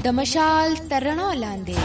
د مشال تر رڼا لاندې.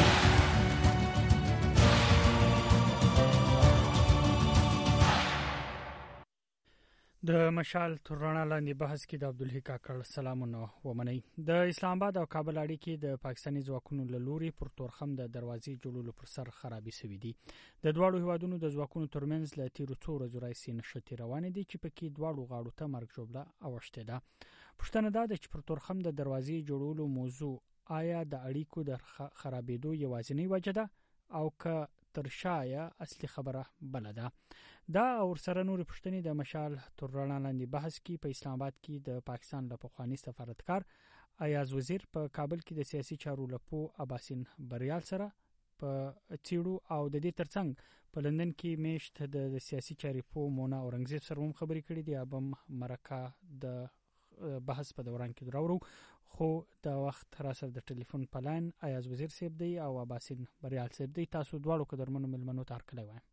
د مشال تر رڼا لاندې بحث کې د عبدالحق کاکړ سلامونه ومنئ. د اسلام آباد او کابل اړیکې د پاکستاني ځواکونو له لوري پر تورخم د دروازې جوړولو پر سر خرابې شوې دي. د دواړو هیوادونو د ځواکونو ترمنځ له تیرو څو ورځو راهیسې نښتې روانې دي چې پکې دواړو غاړو ته مرګ ژوبله اوښتې ده. پوښتنه دا ده چې پر تورخم د دروازې جوړولو موضوع آیا د اړیکو د خرابېدو یوازینۍ وجه ده او که تر شایه اصلي خبره بل ده؟ دا او سره نور پښتنې د مشال تر رڼا لاندې بحث کې په اسلام آباد کې د پاکستان له پخواني سفارتکار ایاز وزیر په کابل کې د سیاسي چارو لپو اباسین بریال سره په چیرو او د دې ترڅنګ په لندن کې میشت د سیاسي چارې په مونا اورنګزیب سره هم خبرې کړې دي. ابم مرکه د بحث په دوران کې دراورو خو د وخت را سره د ټلیفون پلان ایاز وزیر صاحب دی او اباسین بریال صاحب دی. تاسو دواړو قدرمنو ملمنو ته هرکلی وایم.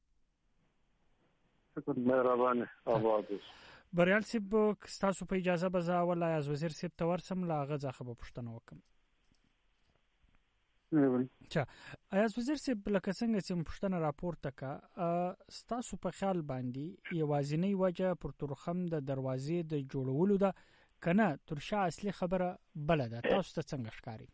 مهربانه آباد بریال صاحب، تاسو په اجازه به زه اول ایاز وزیر صاحب ته ورسم لا غزا خبر پښتنه وکم. چا ایاز وزیر صاحب لکه څنګه چې پښتنه راپورته کا تاسو په خیال باندې یوازینی وجه پر تورخم د دروازې د جوړولو ده کنه ترشا اصلي خبره بل ده؟ تاسو ته څنګه ښکاري؟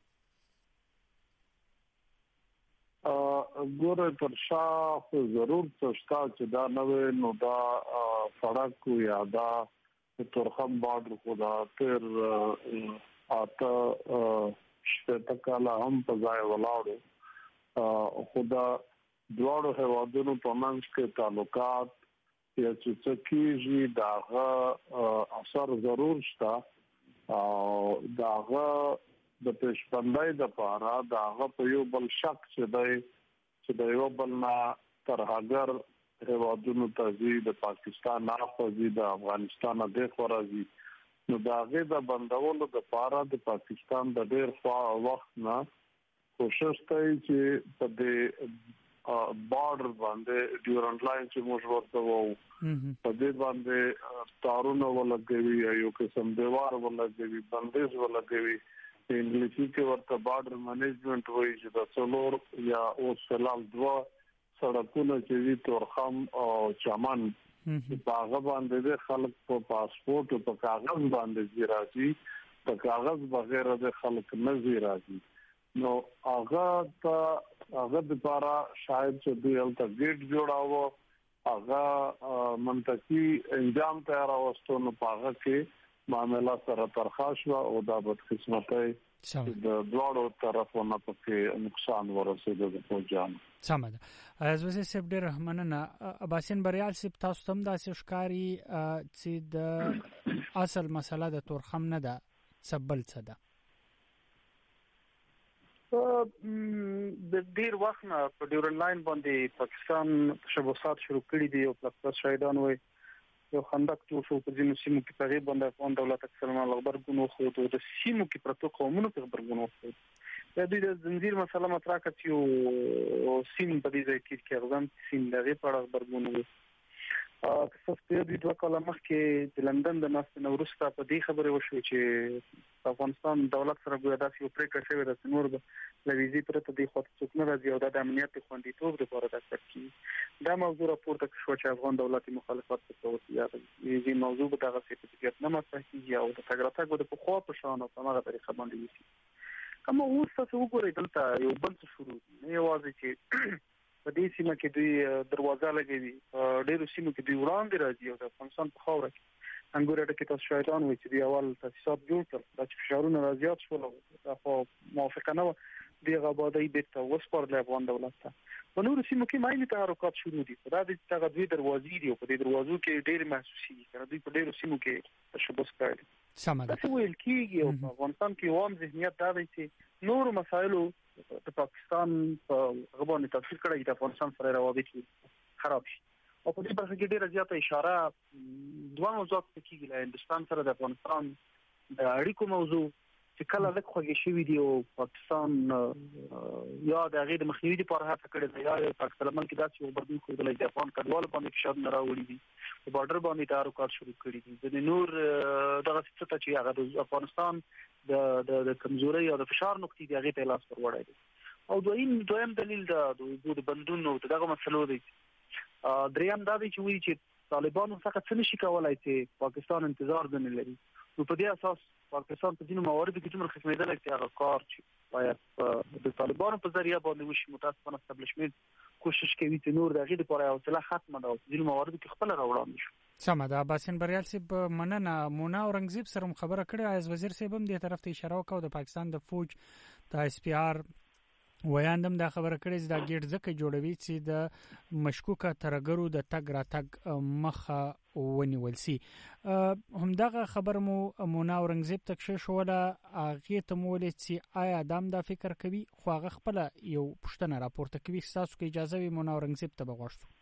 ګوره ترشا خو ضرور څه چې دا نوې نو دا سړک یا دا تورخم بارډر خو دا تر اته شپږ کاله هم په ځای ولاړو. خدا دواړو هیوادونو په منځ کې تعلقات یا چې کیږي داغه اثر ضرور شته او داغه د پېشبندۍ د پاره داغه په یو بل شک چې د یو بل نه تر هغه هیوادونو ته د پاکستان نه خوځي د افغانستان نه د خورازي نو داغه د بندولو د پاره د پاکستان د ډېر وخت نه کوشش کوي چې په دې بارډر باندې ډیورنټ لاین چې موږ ورته وو په دې باندې تارونه ولګوي یو قسم دیوار ولګوي بندیز ولګوي. انګلیسي کې ورته بارډر مینجمنت وایي چې د څلور یا او سلام دوا سړکونه چې وي تورخم او چمن په هغه باندې خلک په پاسپورت او په کاغذ باندې راځي په کاغذ بغیر د خلک نه راځي. نو هغه د لپاره شاید چې دوی الته ګیټ جوړاوه هغه منطقي انجام تیار اوستو نو هغه کې معاملہ سره ترخاش او دا بدقسمتۍ د دواړو طرفونو په نقصان ورسېده د فوجان. سمه ده. ایاز وزیر صاحب ډېر مننه. اباسین بریال صاحب تاسو هم داسې ښکاري چې د اصل مسله د تورخم نه ده سبل څه ده؟ د ډیر وخت نه په ډیورن لاین باندې پاکستان تشبثات شروع کړي دي او پلس شهیدان وي یو خندق جوړ شو په ځینو سیمو کې په باندې افغان دولت اکثر نه خبرګونو خو د سیمو کې پرتو قومونو په خبرګونو خو د دې زنجیر مسله مطرح کړي او سیم په دې ځای کې افغان سیم دغه په اړه خبرګونو تاسو په دې دوه کاله مخکې د لندن د ناست نورستا په دې خبره وشو چې افغانستان دولت سره ګویا داسې یو پریکړه شوې ده چې نور به لویزي پرته د خاطر څوک نه راځي او د امنیت خوندیتوب لپاره د ترکیب دا موضوع راپورته شو چې افغان دولت مخالفت کوي یا دې موضوع په دغه سیاست نه مطرح کیږي او د تګراتګ د خو په شان او په هغه طریقه باندې وي. کوم اوس تاسو وګورئ دلته یو بل څه شروع نه یوازې چې په دې سیمه کې دوی دروازه لګوي ډېر سیمه کې دوی وړاندې راځي او د افغانستان په خاوره کې انګورې کې تاسو شایدان وي چې دی اول تاسیسات جوړ کړل چې فشارونه راځي شول خو موافقه نه دی غواړي بیت وسپور د افغان دولت ته په نور سیمو کې ماینه تحرکات شروع دي. دا د تغذیه دروازې دی او په دې دروازو کې ډېر محسوسي کړي دوی په ډېر سیمو کې تشبث کوي. سمه ده. څه ویل کېږي او په افغانستان کې عوام ذهنیت دا دی چې نور مسایلو د پاکستان په غوښتنې تفسیر کړی د افغانستان سره روابط خراب شي او په دې برخه کې ډېر زیاته اشاره دوه موضوعات کېږي له هندستان سره د افغانستان د اړیکو موضوع چې کله لکه خوږی شوی دی او پاکستان یا د غیر مخنیوي لپاره هڅه کړې ده یا پاکستان کې داسې یو بدلون کوي چې افغان کډوال باندې فشار نه راوړي دي په بارډر باندې تعرقات شروع کړي دي د نور دغه څه چې هغه د افغانستان د کمزوري او د فشار نقطې دی هغه ته لاس پر وړای دي او دویم دلیل د بندونو دغه مسلو دی دریم دا دی چې وایي چې طالبانو څخه څه نشي کولای چې پاکستان انتظار نه لري نو په دې اساس پاکستان په ځینو مواردو کې څومره خدمتدل چې هغه کار چې باید د طالبانو په ذریعہ باندې وشي متاسفانه استابلیشمنت کوشش کوي چې نور د غیر لپاره حوصله ختمه ده ځینو مواردو کې خپل راوړاندې شي سمه ده باسن بریال صاحب مننه مونا اورنګزیب سره خبره کړې از وزیر صاحب هم دې طرف ته اشاره وکړه د پاکستان د فوج د اس پی آر ویاندم دا خبره کړې چې دا ګیټ ځکه جوړوي چې د مشکوکه ترګرو د تګ را تګ مخه ونیول سي همدغه خبر مو مونا اورنګزیب تکشه شوله هغه ته مولې چې آیا دام دا فکر کوي خو هغه خپل یو پښتنه راپورته کوي تاسو کې اجازه وي مونا اورنګزیب ته بغوښتو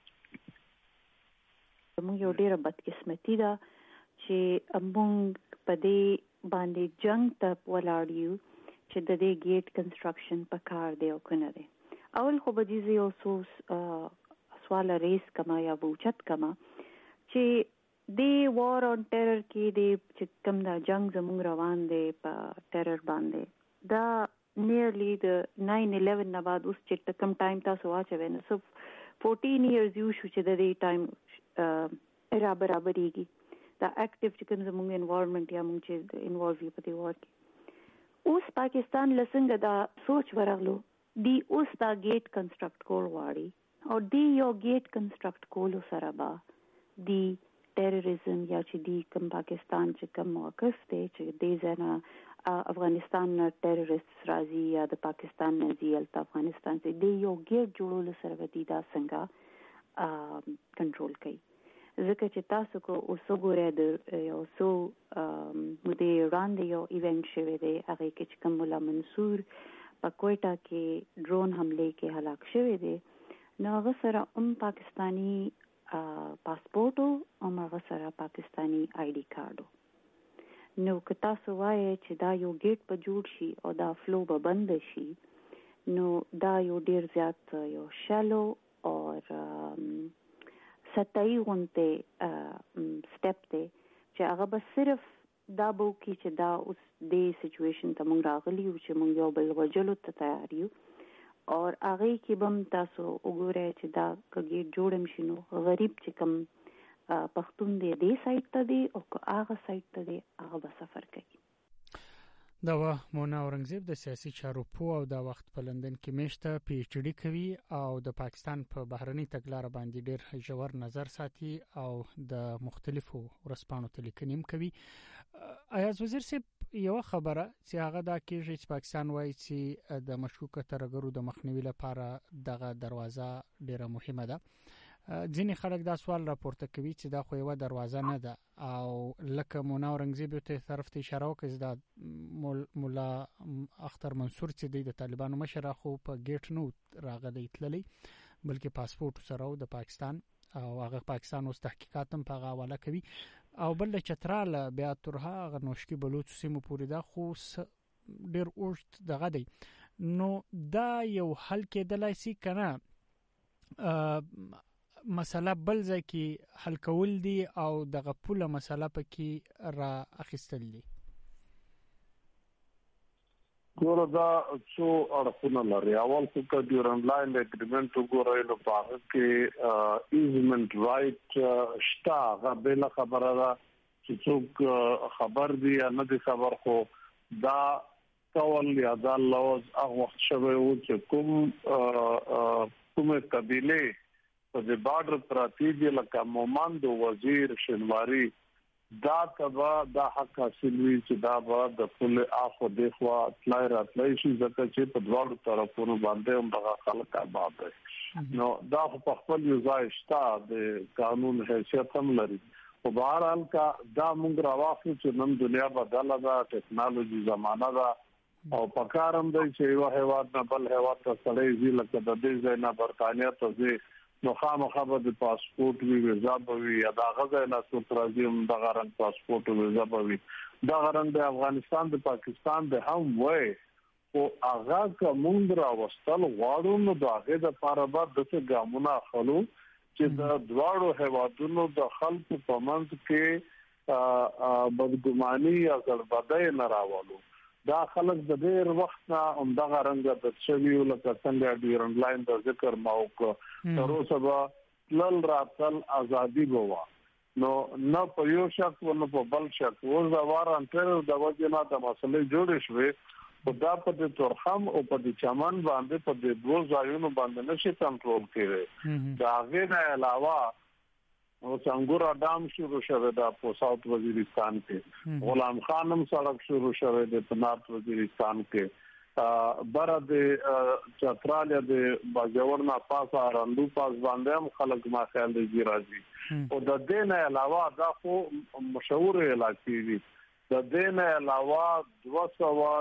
موږ یو ډیره بدقسمتي ده چې موږ په دې باندې جنگ ته ولاړ یو چې د دې گیټ کنستراکشن په کار دی او کنه دی اول خو به دې یو څه سوال ریس کما یا بوچت کما چې د وار اون ټیرر کې د چې کوم دا جنگ زموږ روان دی په ټیرر باندې دا نیرلی د 9/11 نه بعد اوس چې کوم ټایم تاسو واچوي نو سو 14 ایئرز یو شو چې د دې ټایم برابرېږي دا اکټیو چې کوم زموږ انوایرنمنت یا موږ چې انوالو په دې وار کې اوس پاکستان لسنګ دا سوچ ورغلو دی اوس دا گیټ کنسټرکټ کول واړي او دی یو گیټ کنسټرکټ کول سره با دی ټیرریزم یا چې دی کوم پاکستان چې کوم موقف دی چې دی زنه افغانستان ټیرریست راځي یا د پاکستان نه زیات افغانستان چې دی یو گیټ جوړول سره ودی دا څنګه کنټرول کوي ځکه چې تاسو کو اوسو ګورې د یو څو مودې وړاندې یو ایونت شوی دی هغه کې چې کوم مولا منصور په کوټا کې ډرون حمله کې هلاک شوی دی نو هغه سره پاکستانی پاسپورت او هغه سره پاکستانی آی ډي کارت نو که تاسو وایي چې دا یو گیټ په جوړ شي او دا فلو به بند شي نو دا یو ډیر زیات یو شالو او سطحي غونته سټپ ته چې هغه به صرف دا بو کې چې دا اوس د سچويشن ته مونږ راغلی او چې مونږ یو بل وجلو ته تیار یو او هغه کې بم تاسو وګورئ چې دا کګي جوړم شنو غریب چې کم پښتون دی د سایت ته دی او هغه سایت ته دی هغه به سفر کوي دا مونا اورنګزیب د سیاسي چارو په او د وخت په لندن کې میشته پی ایچ ډی کوي او د پاکستان په بهرني تګلارې باندې ډېر ژور نظر ساتي او د مختلفو ورسپانو تلیکنیم کوي ایاز وزیر صاحب یو خبره چې هغه دا کېږي چې پاکستان وایي چې د مشکوکه ترګرو د مخنیوي لپاره دغه دروازه ډېره مهمه ده ځینې خلک دا سوال راپورته کوي چې دا خو یو دروازه نه ده او لکه مونا اورنګزیب ته طرف ته اشاره وکړه دا مولا اختر منصور چې د طالبانو مشر خو په گیټ نو راغلی تللی بلکې پاسپورت سره د پاکستان او هغه پاکستان اوس تحقیقات هم په حواله کوي او بل چترال بیا ترها غنوشکی بلوچ سیمو پورې دا خو ډیر اوږد دغه دی نو دا یو حل کېدلای شي کنه مسله بل ځای کې حل کول دي او دغه پوله مسله پکې را اخیستل دي ګوره دا څو اړخونه لري اول څه د ډیورنډ لاین اګریمنت وګورئ نو په هغه کې ایزمنت رائټ شته هغه بل خبره ده چې څوک خبر دی یا نه دی خبر خو دا کول یا دا لوز هغه وخت شوی و چې کومه قبيله په د بارډر پراتی دی لکه مومند وزیر شنواری دا تبا دا حق حاصل وی چې دا به د خپل اخو دغه اطلاع راتلای شي ځکه چې په دواړو طرفونو باندې هم دغه خلک آباد دي نو دا په خپل یو ځای شته د قانون حیثیت هم لري په بهر حال کا دا موږ راوخلو چې نن دنیا بدله ده ټیکنالوژي زمانہ ده او پکارم دی چې یو هیواد نه بل هیواد ته سړی ځي لکه د دې ځای نه برتانیا ته ځي نو خامخا د پاسپورت وی ویزا به وي یا د غزا نه څوک راځي هم د غرن پاسپورت ویزا به وي دا غرنګ د افغانستان د پاکستان د هم وای او هغه کوم راوستل غواړو نو دا هغه د لپاره به د څه ګامونه خلو چې د دواړو هیوادونو د خلکو په منځ کې بدګماني یا ګډوډي نه راوړو. دا خلک د ډېر وخت نه همدغه رنګ د شویو لکه څنګه ډیورنډ لاین د ذکر موقع تر اوسه به لل راتل ازادي بوا نو نه په یو شک و نه په بل شک و زوار انټر د وجنا د مسلې جوړې شوې او دا په د تورخم او په د چمن باندې په د دوه ځایونو باندې نشي کنټرول کړي. دا غیر علاوه او څنګه اډام شروع شوه د پوساوت وزیرستان کې غلام خانم سړک شروع شوه د پنات وزیرستان کې بر د چترالیا د باجوړنا پاسه راندو پاس باندې هم خلک ما خیال دی راځي او د دې نه علاوه دا خو مشهور علاقې دي. د دې نه علاوه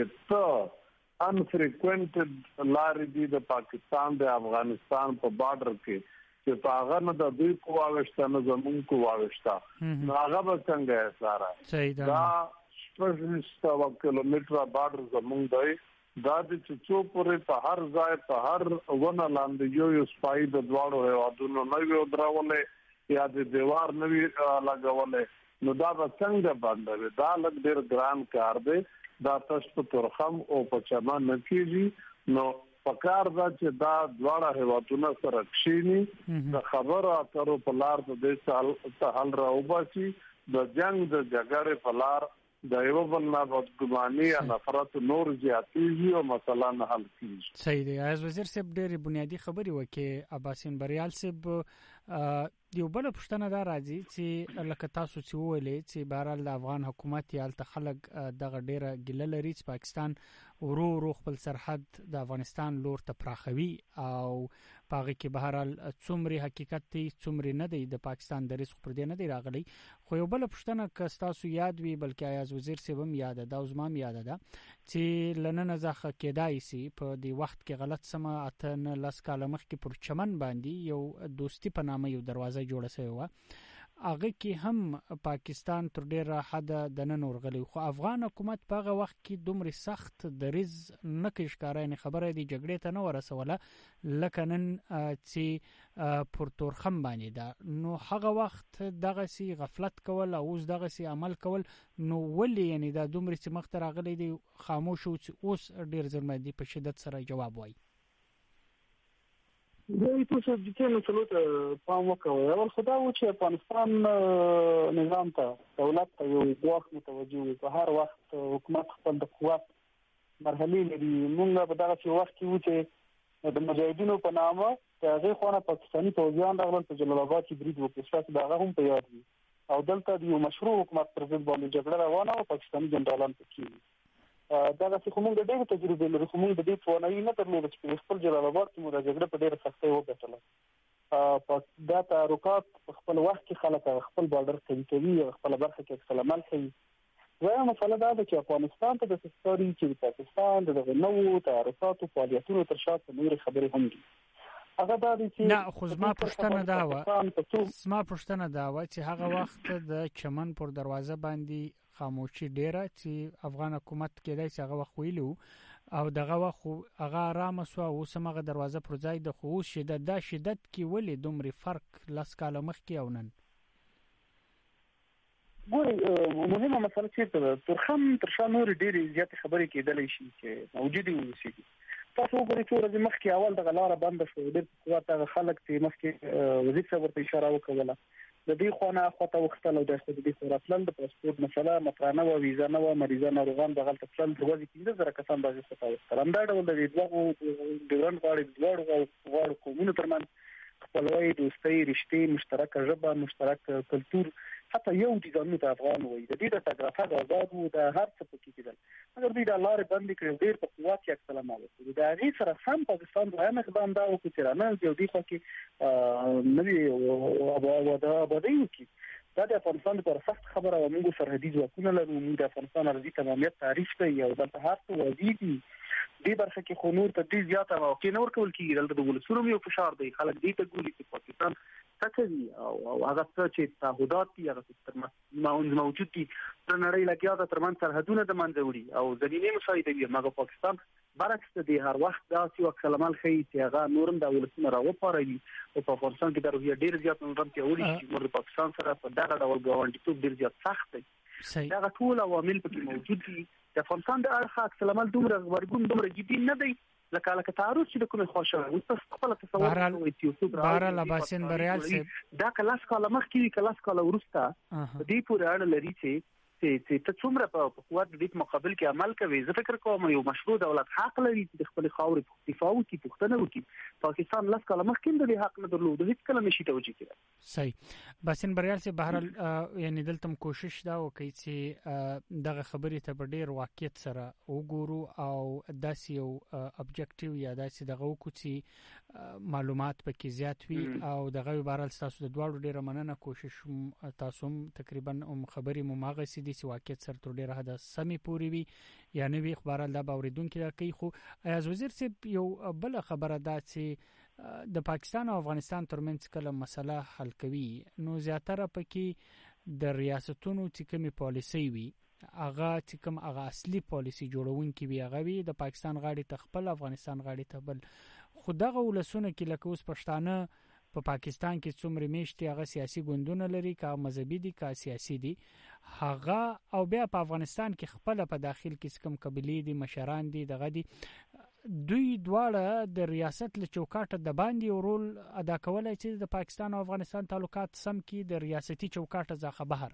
200 انفریکوینټډ لارې دي د پاکستان د افغانستان په بارډر کې چې هغه نه د دوی کوواوشته نه زمون کوواوشته نو هغه به څنګه سره دا 100 کیلومتره بارډر زمون دی. دا د چوچو پورې په هر ځای په هر ونه لاندې یو سپای د دواړو هیوادونو نوی درولې یا د دیوار نوی لګولې نو دا به څنګه باندې دا لږ ډیر ګران کار دی. دا تاسو په تورخم او په چمن نه کیږي نو پکار دا چې دا دواړه هیوادونه سره کښینی د خبرو اترو په لار د دې سال حل راوباسي د جنگ د جګړې په لار د یو بل نه بدګماني یا نفرت نور زیاتېږي او مسله نه حل کیږي. صحیح دی. عزیز وزیر صاحب ډېر بنیادی خبرې وکړي. عباسین بریال صاحب یو بل پښتنه دا راځي چې لکه تاسو چې ویلې چې بهرحال د افغان حکومت یا د خلک دغه ډیره ګله لري چې پاکستان ورو خپل سرحد د افغانستان لور ته پراخوي او پاغه کې بهرحال څومره حقیقت دی څومره نه دی د پاکستان د رزق پر دې نه دی راغلی. خو یو بل پښتنه که تاسو یاد وي بلکې عیاض وزیر صاحب هم یاد ده او زما هم یاد ده چې لنن زخه کېدای سي په دې وخت کې غلط سم اتن لاس کاله مخ کې پر چمن باندې یو دوستی په نامه یو دروازه جوړه شوی و. هغه کې هم پاکستان تر ډیره حد د نن ورغلی خو افغان حکومت په هغه وخت کې دومره سخت دریز نه کښکارای خبره دی جګړې ته نه ورسوله لکه نن چې پر تورخم باندې ده. نو هغه وخت دغه سي غفلت کول او اوس دغه سي عمل کول نو ولې یعنی دا دومره چې مخ ته راغلی دی خاموش او اوس ډیر زرمدي په شدت سره جواب وایي. دوی تاسو د دې مسلو پام وکړئ. اول خدای و چې افغانستان نظام ته دولت ته یو وخت متوجه په هر وخت حکومت خپل د قوت مرحلې لري. موږ په دغه وخت کې و چې د مجاهدینو په نامه هغه خونه پاکستاني فوجیان راغلل په جلال آباد کې برید وکړ چې دا هم په یاد وي او دلته د یو مشروع حکومت پر ضد باندې جګړه روانه او پاکستاني جنرالان پکې دا چې کومه د ډېر تجربه لري کومه د دې توانایي نه درلود چې خپل جلال آباد کې موږ جګړه په ډېر سختۍ وګټله. په دا تعرقات خپل وخت کې خلک خپل بارډر کوي خپل برخه کې خپل عمل کوي. زه مسله دا ده چې افغانستان ته د سستوري چې پاکستان د نوو تعرقاتو فعالیتونو تر شا نور خبرې هم دي. هغه دا دي چې نه خو زما پښتنه دا و چې هغه وخت د چمن پر دروازه باندې خاموشي ډیره چې افغان حکومت کېدای چې هغه وخت ویلو او دغه وخت هغه آرام سو او سمغه دروازه پر ځای د خو شدت کې ولې دومره فرق لاس کاله مخ کې او نن ګوري. مهمه مسله چې ترخم ترشا نور ډیره زیات خبرې کېدلې شي چې موجودي وسی. تاسو وګورئ چې ورځ مخکې اول د غلاره بند شو د قوت خلک چې مخکې وزیر صاحب ورته اشاره وکړه د دې خونه خطه وختل او د دې خوراتل د پاسپورت مسله مطرانه او ویزا نه و مریضان ناروغان د غلط تفصیل د وځي کې د رقم د څه ترام دا ډول د دغه ډیورن غاړي دوړ قومونو ترمن خپلوي دوستي رښتې مشترک ژبه مشترک کلتور حتی یو دي زموږ د افغان وي د دې د تګرافه د آزاد او د هر څه پکې کېدل مګر دوی د لارې باندې کړل ډېر په قوت کې اکثر مالو د هغه سره سم پاکستان د هم اقدام دا او چې رانه یو دي خو کې نوی او دا بدایي کې دا د افغانستان لپاره سخت خبره او موږ سرحدي ځواکونه لرو موږ د افغانستان ارضي تمامیت تعریف کوي او د هر څه وزيدي دې برخه کې خو نور ته دې زیاته واقع نه ورکول کیږي دلته د ولسونو یو فشار دی خلک دې ته ګوري چې پاکستان تکوي او هغه چې تعهدات دي هغه موجود دي تر نړۍ لګیا د ترمن سرحدونه د منځ وړي او ځینې مسایل دي مګر پاکستان برعکس دی هر وخت دا چې وکړل عمل خي چې هغه نورم د ولسونو راوپاروي او په افغانستان کې د روحیه ډیر زیات نورم ته وړي چې موږ پاکستان سره په دغه ډول ګاونډیتوب ډیر زیات سخت دی دا ټول عوامل پکې موجود دي د افغانستان د اړخ عکس العمل دومره ورګون دومره جدي نه دی لکه تعرض چې د کومه خوشاله وي خپل تصور بهرال عباسین بریال صاحب دا کلاس کاله مخکې کلاس کاله ورسته دې پورې اړه لري چې ته څومره په قوت د دې مقابل کې عمل کوي زه فکر کوم یو مشروع دولت حق لري چې د خپل خاورې دفاع وکړي پښتنه وکړي پاکستان لاس کاله مخکې د دې حق نه درلود هیڅ کله نشي توجیه کړي صحیح باسن بریال سے بهرال یعنی دلته کوشش دا وکړي چې دغه خبرې ته په ډیر واقعیت سره وګورو او داسې یو ابجکټیو یا داسې دغه وکړي معلومات پکې زیات وي او دغه بهرال تاسو د دواړو ډیره مننه کوشش تاسو تقریبا خبرې مو ماغه دي چې واقعیت سره تر ډیره حد سمې پوری وي یا نه وي خبره دا باوریدونکو دا کوي خو ایاز وزیر صاحب یو بل خبره ده چې د پاکستان او افغانستان ترمنځ کله مسله حل کوي نو زیاتره پکې د ریاستونو چې کومي پالیسي وي هغه چې کوم هغه اصلي پالیسي جوړونکي وي هغه وي د پاکستان غاړي تخپل افغانستان غاړي ته بل خدغه ولسونه کې لکه اوس پښتانه په پاکستان کې څومره میشتي هغه سیاسي ګوندونه لري کا مذهبي دي کا سیاسي دي هغه او بیا په افغانستان کې خپل په داخل کې کوم قبيلې دي مشران دي دغه دي دوی دواړه د ریاست له چوکاټه د باندې رول ادا کولای چې د پاکستان او افغانستان تعلقات سم کې د ریاستي چوکاټه ځخه بهر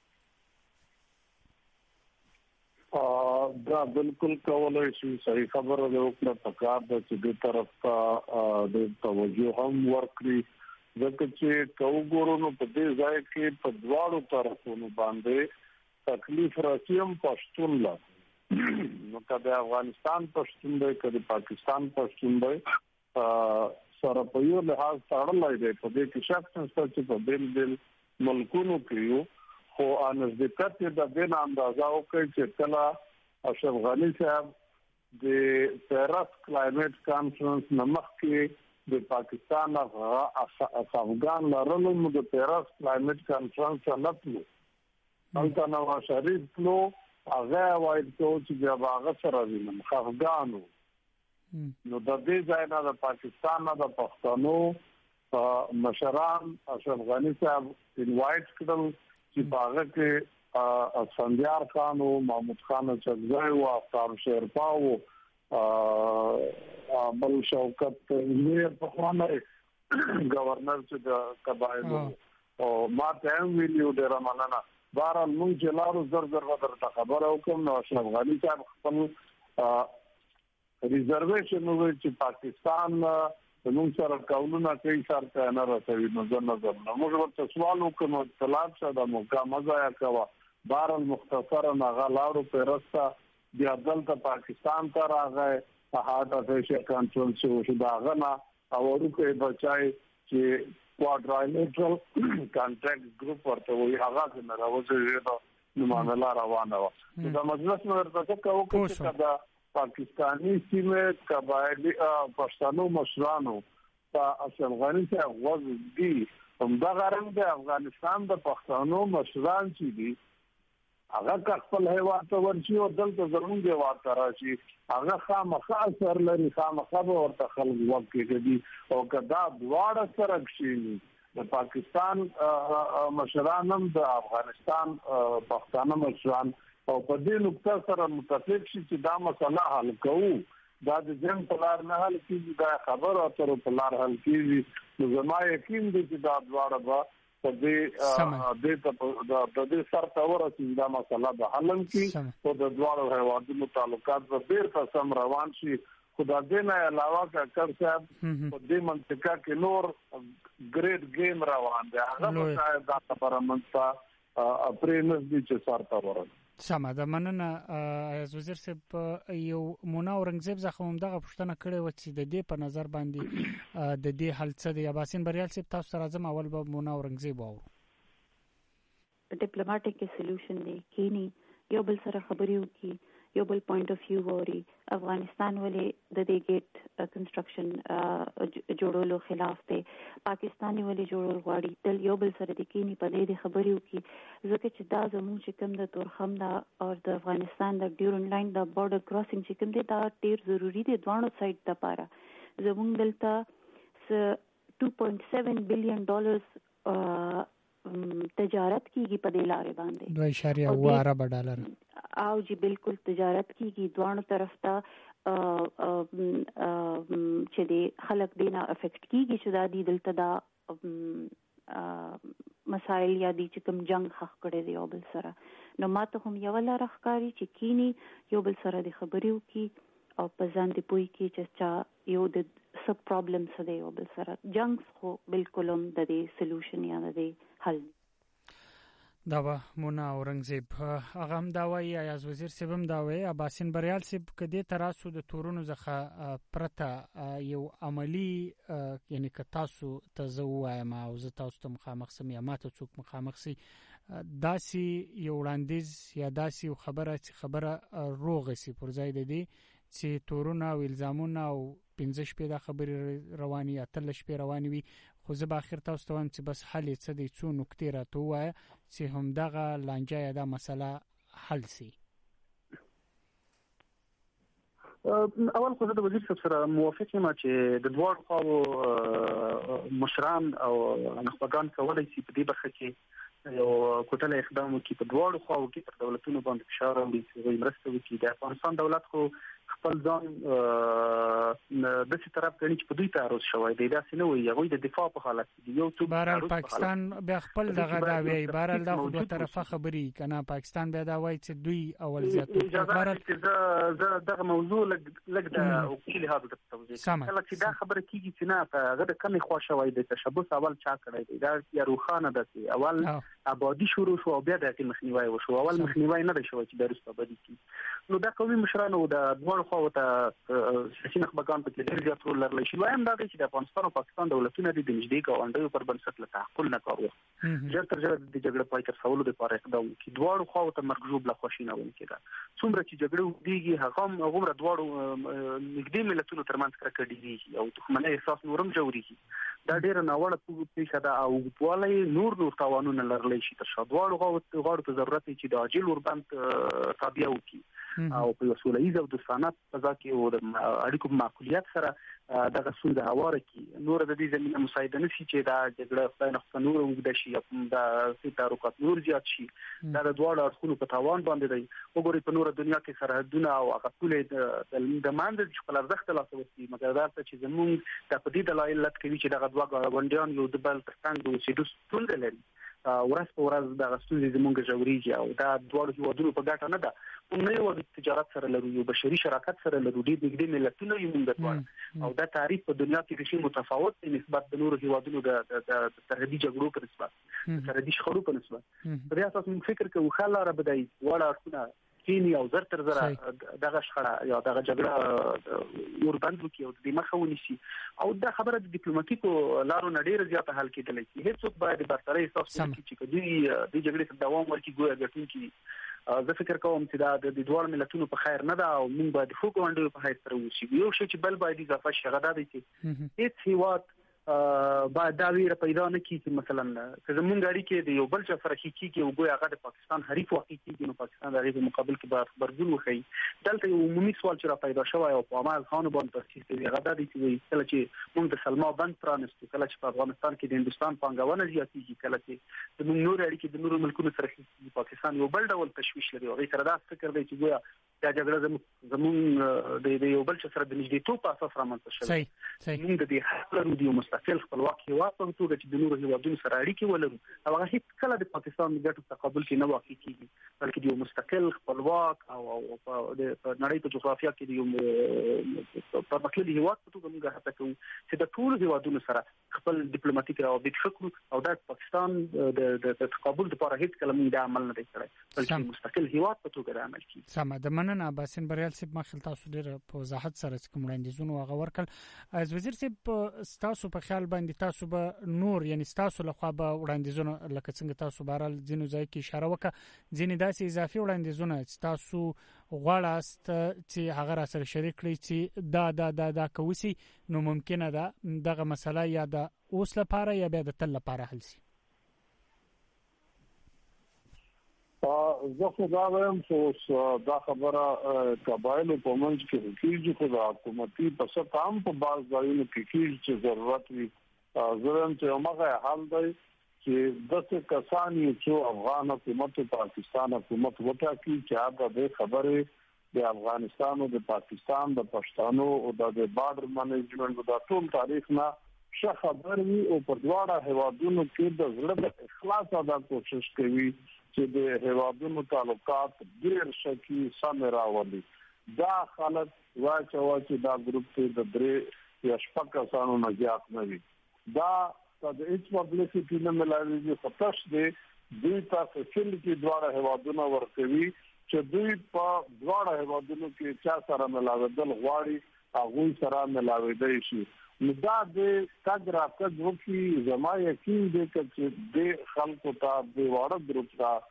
دا بالکل کولای شي صحیح خبره ده او پکار د چې د طرف ته د توجه هم ورکړي ځکه چې کوګورونو په دې ځای کې په دواړو طرفونو باندې تکلیف راځي پښتون لا نو کله افغانستان پښتون دی کله پاکستان پښتون دی سره په یو لحاظ تړلای دی په دې کې شخص چې په بل ملکونو کې خو انځدکت د دین اندازه او چې کله اشرف غنی صاحب د پیرس کلایمټ کانفرنس نمخ کې د پاکستان او افغان لرلو د پیرس کلایمټ کانفرنس نتلو البته نو شریف نو هغه وایي چې هغه سره وینم افغانو نو د دې ځای نه د پاکستان نه د پښتنو مشران اشرف غنی صاحب انوایټ کړل چې باغ کې اسفندیار خان او محمود خان چغزای او افتاب شیرپا او بل شوکت نه په خوانه گورنر چې د قبایلو او ما ته ویلو ډیر مننه باران مونږ چې لارو زر درته خبره وکم نو اشرف غنی صاحب خپل ریزرویشن وی چې پاکستان نو سره کولونه کوي سره نه راځي نو ځنه موږ ورته سوال وکړو طلب شاده موقع مزه یا کوا بار المختصر نغه لاړو پیرستا بیا دلته پاکستان ته راغی په هارت افیشیا کانفرنس شو دا غنا او ورکه بچای چې کوادرایلیټرل کانټریکټ ګروپ ورته وی هغه نه راوځي نو معاملې روانه و دا مجلس نو ورته کوو دا پاکستانی سیمه قبایلی پښتنو مشرانو په اشرف غنی صاحب وځي هم دا غرم د افغانستان د پښتنو مشران چې دي هغه خپل هیواد ته ورشي او دلته زموږ دی واته راشي هغه خامخا سر لري خامخا ورته خلک وکړي دي او کدا دواړه سره کشي د پاکستان مشران هم د افغانستان پښتانه مشران او په دې نقطه سره متفق شي چې دا مسله حل کوو دا د جنگ په لار نه حل کیږي دا خبره اترو په لار حل کیږي نو زما یقین دی چې دا دواړه به په دې سر ته ورسېږي دا مسله به حل کیږي او د دواړو هیوادونو تعلقات به ډېر سم روان شي خدا دې نه علاوه کاکر صاحب په دې منطقه کې نور ګریډ گیم روان دی هغه شاید دا خبره منځه اپریل دې چې سر ته ورسېږي سمه ده مننه از وزیر صاحب یو مونا اورنګزیب زخم دغه پښتنه کړې و چې د دې په نظر باندې د دې حل څه دی باسن بریال صاحب تاسو سره زم اول به مونا اورنګزیب وو ډیپلوماټیک سولوشن دی کینی یو بل سره خبرې وکړي یو بل پوینټ اف ویو ووري افغانستان ولې د دې گیټ کنسټرکشن جوړولو خلاف دی پاکستاني ولې جوړول غواړي تل یو بل سره د کینی په دې خبرې وکي ځکه چې دا زموږ چې کوم د تورخم دا او د افغانستان د ډیورن لاین د بورډر کراسینګ چې کوم دی دا ډیر ضروری دی دوه سایډ لپاره زموږ دلته 2.7 بلین ډالرز تجارت کیږي په دې لارې باندې 2.8 ارب ډالر او جی بالکل تجارت کیږي دوه طرف ته چې د خلک دینا افیکټ کیږي چې دا دی دلته دا مسائل یا دی چې کوم جنگ حق کړي دی یو بل سره نو ماته هم یو لار ښکاری چې کینی یو بل سره د خبرې وکي او په ځان دی پوي کی چې چا یو د سب پرابلم سره یو بل سره جنگ خو بالکل هم د دې سولوشن یا د حل دا به مونا اورنګزیب هغه هم دا وایي ایاز وزیر صاحب هم دا وایي عباسین بریال صاحب کدي تراسو د تورونو ځخه پرته یو عملی یعنی که تاسو ته زو وایم او زه تاسو ته مخامخ سم یا ماته څوک مخامخ سي داسي یو وړاندیز یا داسي خبره روغ سي پر ځای د دې چې تورونه او الزامونه او 15 شپې د خبرې رواني یا 3 شپې رواني وي خو زه به اخر تاسو ته وایم چې بس حل څه دی څو نکتې راته وایي چې هم دغه لانجه یا د مسله حل سي اول خو زه د وزیر صاحب سره موافق یم چې د دوه خواو مشران او نخبگان کولای شي په دې برخه کې یو کوټله اقدام وکړي په دوه خواو کې پر دولتونو باندې فشار راوړي چې مرسته وکړي د افغانستان دولت خو خپل ځان د څه طرف کوي چې په دوی تعرض شوی دی دا څنګه وي هغه د دفاع په حالت کې یو څو بهرال پاکستان بیا خپل دغه دا وی بهرال د دوه طرفه خبري کنه پاکستان بیا دا وایي چې دوی اول زیاتو بهرال زه دغه موضوع لګ د وکیل هغه د توضیح کله چې دا خبره کیږي چې نه هغه د کمی خوا شوی دی تشبث اول چا کړی دی دا یا روخانه ده اول آبادی شروع شو بیا د مخنیوي وشو اول مخنیوي نه دی شوی چې بیرته آبادی کی نو دا قومي مشرانو د دوه خو ته سیاسي نخبگان په کې ډېر زیات رول لرلی شي وایم دا چې د افغانستان او پاکستان دولتونه د نږدې ګاونډیو پر بنسټ له تعقل نه کار وکړي ژر تر ژره د جګړې پای ته رسولو لپاره اقدام وکړي دواړو خواو ته مرغوب له خوشي نه ونکړي څومره چې جګړه وکړي هغه دواړو نږدې ملتونو ترمنځ کرکه ډېریږي او دښمنۍ احساس نورم جوړیږي دا ډېر ناوړه پیښه ده او په نور قوانینو لرلی شي تر شا دواړو غواړو ته ضرورت چې د عاجل اوربند تابع وکړي او په وسوله ایز او دوستانه فضا کې او د اړیکو معقولیت سره دغه څنګه هواره کی نور د دې زمينه مساعده نشي چې دا جګړه خدای نه نور وګد شي دا ستارقات نور زیات شي دا د دوه اړخونو په تاوان باندې دی وګوري په نور دنیا کې سرحدونه او غفلت د ماند خپل ارزښت تلاسه وکړي مګر دا چې زموږ د پدې دلایل لټ کوي چې دغه دوه غونډیان یو د بل ترڅنګ د سیدو ستونزې لري ورځ په ورځ د غستونې زمونږ جوړیږي او دا دوه هیوادونو په ګټه نه ده موږ یو د تجارت سره لرو یو بشري شراکت سره لرو د ملتونو یو موږ او دا تعریف په دنیا کې ډېر متفاوت دی نسبت د نورو هیوادونو د سرحدي جګړو په نسبت سرحدي شخړو په نسبت په دې اساس موږ فکر کوو خلاره بدای وړه اړخونه کینی او زر تر زره دغه شخړه یا دغه جګړه اوربند وکي او د مخه ونیسي او دا خبره د ډیپلوماټیکو لارو نه ډیره زیاته حل کېدلی شي هیڅوک باید برتري احساس وکړي چې د جګړې په دوام ورکړي ګویا ګټونکي زه فکر کوم چې دا د دوه ملتونو په خیر نه ده او موږ باید د فوق وانډو په حیث سره وشي یو شی چې بل باید اضافه شي غدا دي چې هیڅ هیواد بعد دا ویره پیدا نه کیږي مثلا که زمونږ اړیکې د یو بل څه سره کیږي او ګویا هغه د پاکستان حریف واقع کیږي نو پاکستان د هغه مقابل کې به خبرګون وکړي دلته یو عمومي سوال چې را پیدا شوی او په عمل خان باندې تفصیل کوي هغه د دې کله چې موږ د سلما بند پرانستو کله چې په افغانستان کې د هندستان پانګونه زیاتېږي کله چې د نور اړیکې د نورو ملکونو سره کیږي پاکستان یو بل ډول تشویش لري او تر دا فکر دی چې ګویا دا جګړه زموږ د یو بل څه سره د نږدې توپ اساس رامنځته شوی موږ د دې حق لرو د مستقل خپلواک هیواد په توګه چې د نورو هیوادونو سره اړیکې ولرو هغه هیڅ کله د پاکستان د ګټو تقابل کې نه واقع کیږي بلکې د یو مستقل خپلواک او په نړۍ په جغرافیا کې د یو پرمختللي هیواد په توګه موږ هڅه کوو چې د ټولو هیوادونو سره خپل ډیپلوماټیک روابط فکر او د پاکستان د تقابل لپاره هیڅ کله موږ د عمل نه دی کړی بلکې مستقل هیواد په توګه د عمل کوي سم د مننه عباسین بریال صاحب مخکې تاسو ډېر په وضاحت سره کوم وړاندیزونه هغه ورکړل از وزیر صاحب تاسو په خیال باندې تاسو به نور یعنی تاسو له خوا به وړاندیزونه لکه څنګه تاسو بهرال ځینو ځای کې اشاره وکړه ځینې داسې اضافي وړاندیزونه چې تاسو غواړاست چې هغه را سره شریک کړئ چې دا کوسي نو ممکنه ده دغه مسله یا د اوس لپاره یا بیا د تل لپاره حل شي. زه خو دا وایم چې دا خبره قبایلو په منځ کې کېږي خو د حکومتي په سطح هم په بعض ځایونو کې کېږي چې ضرورت وي. زه هم چې هغه حل دی چې دغه کسان یو چې افغان حکومت او پاکستان حکومت وټاکي چې هغه د خبرې د افغانستان او د پاکستان د پښتنو او د بارډر منیجمنت د ټول تاریخ نه ښه خبر وي او په دواړه هیوادونو کې د زړه د اخلاص ادا کوشش کوي چې د هیوادونو تعلقات ډیر شکی سم راولي. دا خلک واچو دا ګروپ ته د درې یا شپږ کسانو نه زیات نه وي. دا د هیڅ پبلسټی نه ملایوي خطر دی دوی تاسو چې دواړه هیوادونو ورکوي چې دوی په دواړه هیوادونو کې چا سره ملاوېدل غواړي هغه سره ملاوېدای شي. نو دا د تاګرا کډو کې زما یقین دی چې د خلکو ته د وړه ګروپ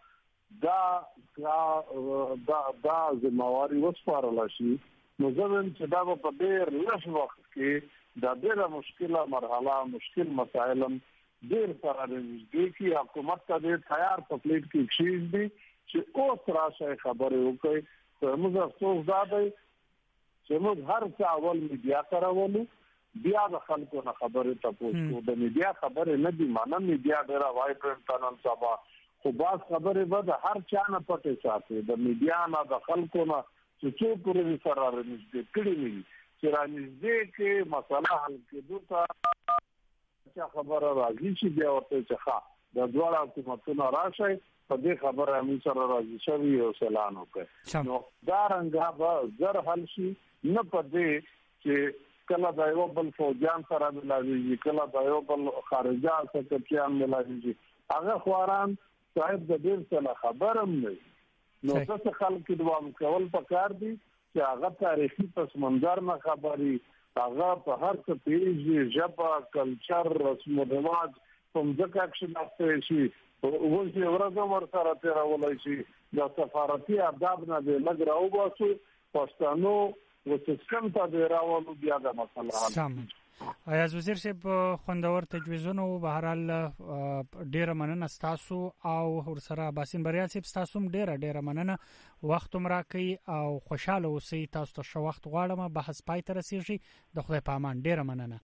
دا زمواري وسپارل شي. نو زمون چې دا په ډېر لږ وخت کې دا ډېره مشکله مرحله مشکل مسائل ډېر سره دي چې حکومت ته ډېر تیار پلیټ کې شي دي چې اوس راشه خبره وکړي. موږ افسوس دا دی چې موږ هر څه اول میډیا سره ولو بیا د خلکو نه خبره تاسو کو د میډیا خبره نه دی مانه میډیا ډیره وایبرنت نن سبا خو باز خبره به د هر چا نه پټه ساتي د میډیا نه د خلکو نه چې څو پورې سره راځي کړي نه چې راځي کې مسله حل کېدو ته چې خبره راځي چې بیا ورته چې د دوه حکومتونو راشي په دې خبره هم سره راځي شوی او سلام وکړي. نو دا رنګه به زر حل شي نه پدې چې کله دا یو بل فوجان سره ملاوي کله دا یو بل خارجه سکرټریان ملاوي هغه خواران صاحب د دې څخه خبرم نه. نو څه خلک دوام کول پکار دي چې هغه تاریخي پس منظر نه خبري هغه په هر څه پیږي ژبه کلچر رسم او رواج کوم ځکه چې نشته شي او چې ورته ورسره تیرولای شي د سفارتي آداب نه د لګ راو باسو پښتنو وڅکم ته د راوالو بیا د مسله حل. ایاز وزیر صاحب خوندور تجویزونه او بهرال ډیره مننه تاسو او ورسره باسم بریال صاحب تاسو ډیره مننه وخت مو راکړی او خوشاله اوسئ. تاسو ته شو وخت غواړم بحث پای ته رسیږي. د خدای په امان ډیره مننه.